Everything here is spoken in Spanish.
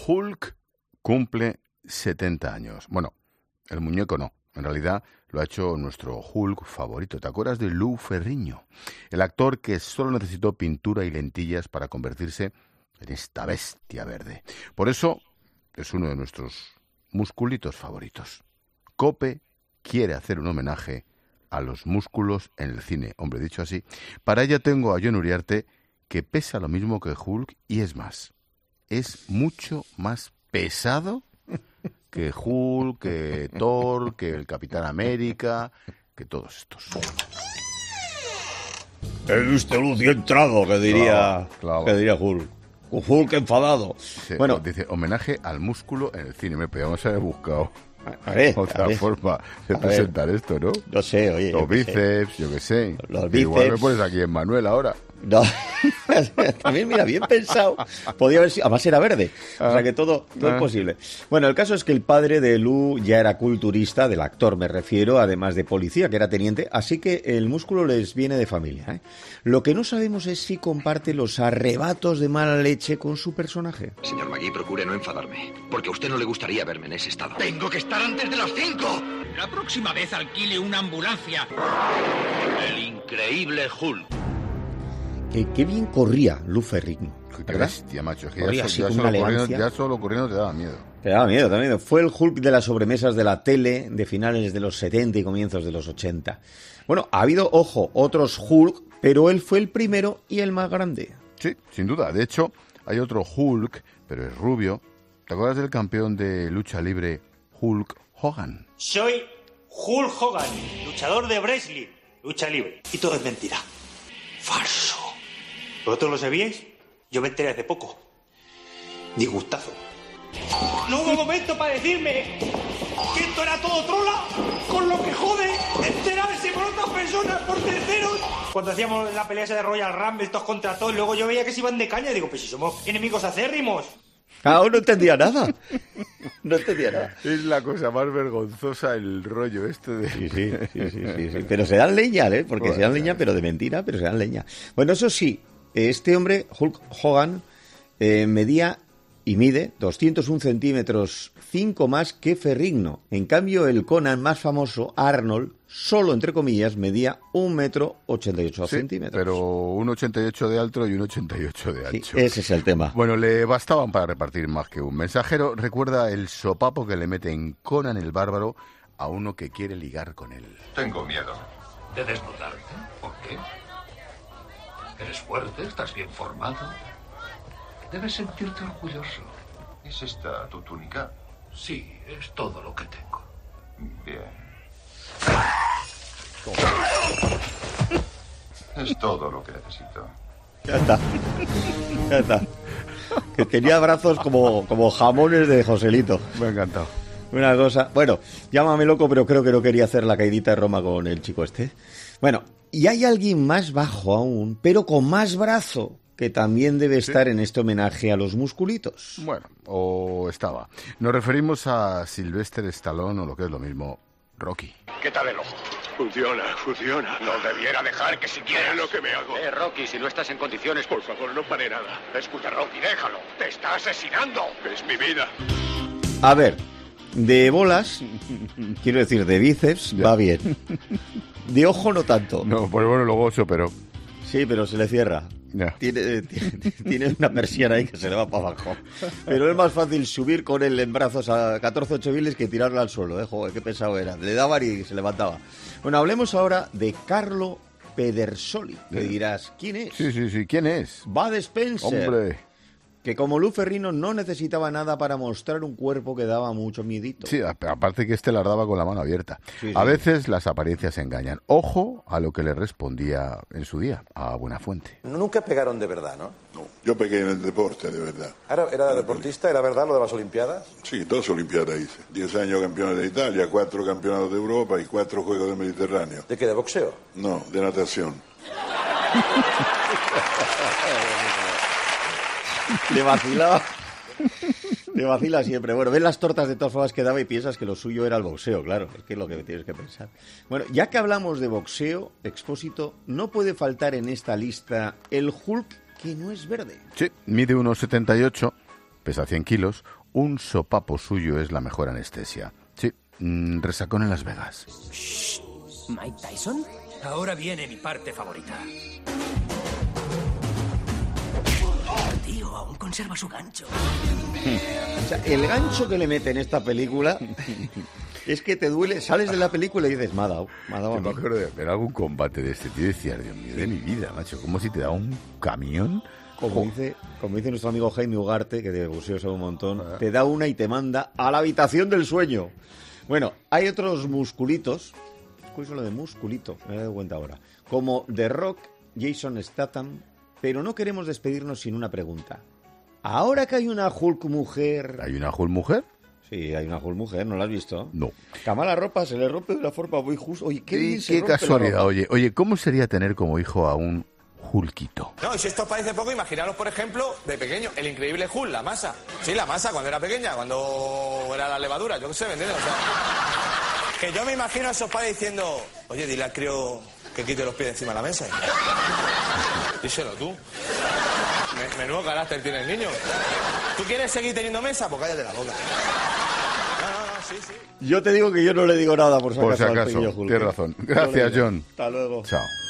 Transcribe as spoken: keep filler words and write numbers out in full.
Hulk cumple setenta años. Bueno, el muñeco no. En realidad lo ha hecho nuestro Hulk favorito. ¿Te acuerdas de Lou Ferrigno? El actor que solo necesitó pintura y lentillas para convertirse en esta bestia verde. Por eso es uno de nuestros musculitos favoritos. COPE quiere hacer un homenaje a los músculos en el cine. Hombre, dicho así, para ello tengo a Jon Uriarte, que pesa lo mismo que Hulk y es más, es mucho más pesado que Hulk, que Thor, que el Capitán América, que todos estos. Es usted Lucio entrado, que diría, claro, claro. que diría Hulk. Hulk enfadado. Sí, bueno, dice homenaje al músculo en el cine. Me podíamos haber buscado a ver, otra a ver. forma de A presentar ver. esto, ¿no? No sé, oye. Los yo qué sé. bíceps, yo qué sé. Los Igual me bíceps. pones aquí en Manuel ahora. No, también, mira, bien pensado. Podía haber sido, además era verde. O sea que todo, todo Ah. es posible. Bueno, el caso es que el padre de Lou ya era culturista, del actor me refiero, además de policía, que era teniente, así que el músculo les viene de familia, ¿eh? Lo que no sabemos es si comparte los arrebatos de mala leche con su personaje. Señor Magui, procure no enfadarme, porque a usted no le gustaría verme en ese estado. ¡Tengo que estar antes de las cinco! La próxima vez alquile una ambulancia. El increíble Hulk. Que, qué bien corría Lou Ferrigno, Qué ¿verdad? bestia, macho. Es que Corría ya, así so- ya con solo una corriendo, elegancia. ya solo corriendo te daba miedo. Te daba miedo también. Fue el Hulk de las sobremesas de la tele de finales de los setenta y comienzos de los ochenta. Bueno, ha habido, ojo, otros Hulk, pero él fue el primero y el más grande. Sí, sin duda. De hecho, hay otro Hulk, pero es rubio. ¿Te acuerdas del campeón de lucha libre Hulk Hogan? Soy Hulk Hogan, luchador de wrestling, lucha libre. Y todo es mentira. Falso. ¿Vosotros lo sabíais? Yo me enteré hace poco. Disgustazo. No hubo momento para decirme que esto era todo trola, con lo que jode enterarse por otras personas, por terceros. Cuando hacíamos la pelea esa de Royal Rumble, estos contra todos, luego yo veía que se iban de caña y digo, pues si somos enemigos acérrimos. Ah, no entendía nada. No entendía nada. Es la cosa más vergonzosa el rollo este de... Sí, sí, sí, sí, sí, sí. Pero se dan leña, ¿eh? Porque se dan leña, pero de mentira, pero se dan leña. Bueno, eso sí, este hombre, Hulk Hogan, eh, medía y mide doscientos un centímetros, cinco más que Ferrigno. En cambio, el Conan más famoso, Arnold, solo entre comillas, medía un metro ochenta y ocho Sí, centímetros. pero un ochenta y ocho de alto y un ochenta y ocho de Sí, ancho. ese es el tema. Bueno, le bastaban para repartir más que un mensajero. Recuerda el sopapo que le mete en Conan el Bárbaro a uno que quiere ligar con él. Tengo miedo. ¿De desnudarte? ¿Por qué? ¿Eres fuerte? ¿Estás bien formado? Debes sentirte orgulloso. ¿Es esta tu túnica? Sí, es todo lo que tengo. Bien. Es todo lo que necesito. Ya está. Ya está. Que tenía brazos como, como jamones de Joselito. Me ha encantado. Una cosa... Bueno, llámame loco, pero creo que no quería hacer la caidita de Roma con el chico este. Bueno, y hay alguien más bajo aún, pero con más brazo, que también debe estar en este homenaje a los musculitos. Bueno, o estaba. Nos referimos a Sylvester Stallone o lo que es lo mismo, Rocky. ¿Qué tal el ojo? Funciona, funciona. No debiera dejar que siquiera... Es lo que me hago. Eh, Rocky, si no estás en condiciones... Por favor, no pare nada. Escucha, Rocky, déjalo. Te está asesinando. Es mi vida. A ver, de bolas, quiero decir, de bíceps, va bien. De ojo no tanto. No, pues bueno, luego se operó. Sí, pero se le cierra. Ya. Tiene, tiene, tiene una persiana ahí que se le va para abajo. Pero es más fácil subir con él en brazos a catorce ocho miles que tirarlo al suelo. ¿eh? Joder, qué pesado era. Le daban y se levantaba. Bueno, hablemos ahora de Carlo Pedersoli. Que dirás, ¿quién es? Sí, sí, sí. ¿Quién es? Bud Spencer. Hombre. Que como Lou Ferrigno no necesitaba nada para mostrar un cuerpo que daba mucho miedito. Sí, a- aparte que este las daba con la mano abierta. Sí, sí. A veces las apariencias engañan. Ojo a lo que le respondía en su día a Buenafuente. Nunca pegaron de verdad, ¿no? No, yo pegué en el deporte, de verdad. ¿Era, era deportista? ¿Era verdad lo de las Olimpiadas? Sí, dos Olimpiadas hice. Diez años campeones de Italia, cuatro campeonatos de Europa y cuatro Juegos del Mediterráneo. ¿De qué? ¿De boxeo? No, de natación. Le vacilaba. Le vacila siempre. Bueno, ves las tortas de todas formas que daba y piensas que lo suyo era el boxeo, claro. Es que es lo que tienes que pensar. Bueno, ya que hablamos de boxeo, Expósito, no puede faltar en esta lista el Hulk que no es verde. Sí, mide uno setenta y ocho, pesa cien kilos, un sopapo suyo es la mejor anestesia. Sí, mm, resacón en Las Vegas. Shh. ¿Mike Tyson? Ahora viene mi parte favorita. Tío, aún conserva su gancho. O sea, el gancho que le mete en esta película es que te duele, sales de la película y dices, me ha dado, me ha dado a mí. Yo me acuerdo de ver algún combate de este tío y decía, Dios mío, de mi vida, macho, como si te da un camión. Como dice, como dice nuestro amigo Jaime Ugarte, que de boxeo sabe un montón, te da una y te manda a la habitación del sueño. Bueno, hay otros musculitos, es curioso lo de musculito, me he dado cuenta ahora, como The Rock, Jason Statham, pero no queremos despedirnos sin una pregunta. Ahora que hay una Hulk mujer... ¿Hay una Hulk mujer? Sí, hay una Hulk mujer, ¿no la has visto? No. Kamala Ropa se le rompe de una forma muy justa. Oye, qué, bien Y se qué rompe la casualidad, ropa. oye, oye, ¿cómo sería tener como hijo a un Hulkito? No, y si esto os parece poco, imaginaros, por ejemplo, de pequeño, el increíble Hulk, la masa. Sí, la masa, cuando era pequeña, cuando era la levadura, yo qué sé, ¿me entiendes? O sea, que yo me imagino a esos padres diciendo, oye, dile al crío que quite los pies de encima de la mesa. Díselo tú. Me- Menudo carácter tiene el niño. ¿Tú quieres seguir teniendo mesa? Pues cállate la boca. No, no, no, sí, sí. Yo te digo que yo no le digo nada por si Por acaso si al acaso, pequeño Hulk. tienes razón. No le Gracias, digo. John. Hasta luego. Chao.